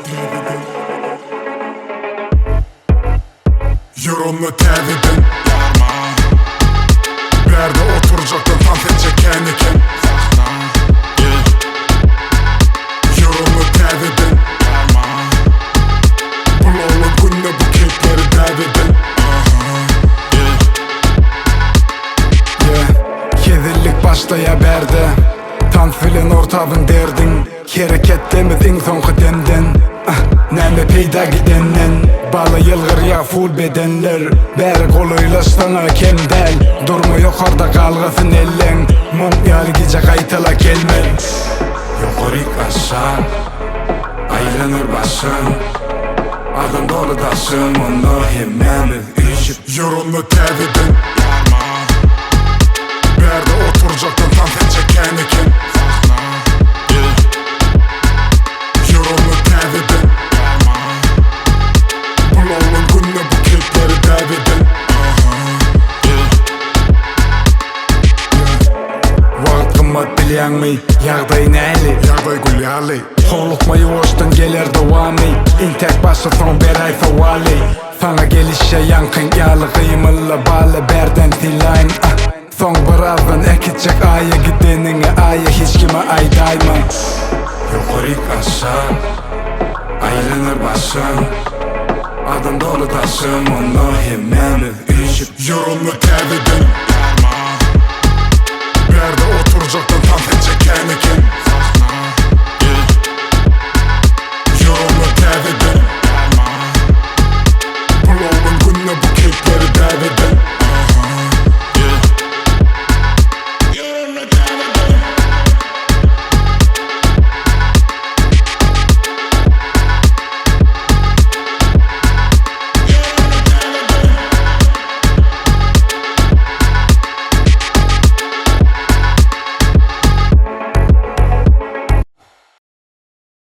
tevhidin. Yorumlu tevhidin. Bir yerde oturacaktın tam çeken iken. Yorumlu tevhidin. Bulalım günde bu kekleri tevhidin. Kedirlik başlaya berdi. Tanfilin ortağın derdin. Hareketlemez en son gidenden. Näme peyda gidenden. Balı yılgır ya full bedenler. Bäri golaylaşsana kemdel. Durma yukarda kalgasın ellen. Mum yalgice kaytala gelmen. Yokurik aşağı aylanır başın. Adın dolu taşın. Onu hemmemiz işip. Yorumlu tevhidin. Bir yerde oturacaktın tam çeken iken. Yorumlu tevhidin. Bulalım günde bu kekleri tevhidin. Vaqt qımmat bilýänmi? Ýagdaý näli? Ýagdaý gülýärli. Howlukma ýuwaşdan geler dowamy. Intek başy son bir ay sowally. Sana gelişe yankın ýaly gymylla baly berden tilaýyn. Son birazdan ekitjek aýa gideniňe aýa hiç kime aýdaýman. Yokurik aşağı aylanır başın. Adın dolu taşın. Onu hemmemiz işip. Yorumlu tevhidin.